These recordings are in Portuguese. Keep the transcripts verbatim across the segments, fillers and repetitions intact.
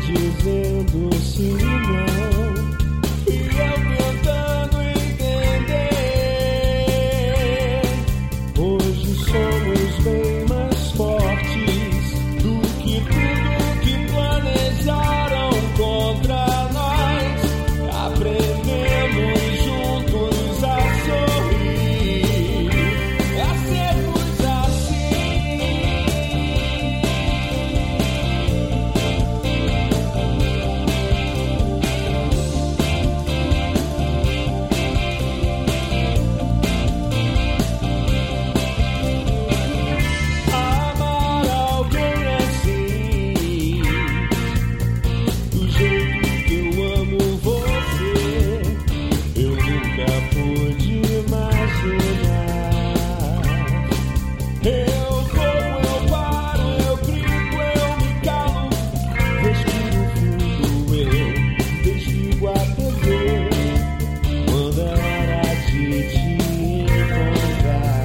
dizendo sim e não, e eu tentando entender. Hoje somos bem mais fortes do que tudo que planejaram contra nós. Aprendemos juntos a sorrir, a sermos assim. Amar alguém assim, do jeito que eu amo você, eu nunca pude imaginar. Eu corro, eu paro, eu grito, eu me calo, respiro fundo, eu desligo a T V quando é hora de te encontrar.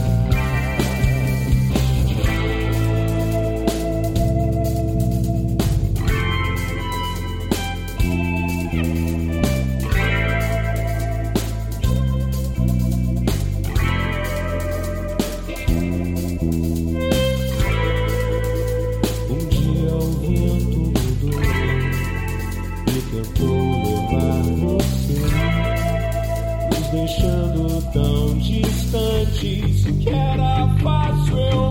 Um dia o vento mudou e tentou levar você, nos deixando tão distantes que era fácil eu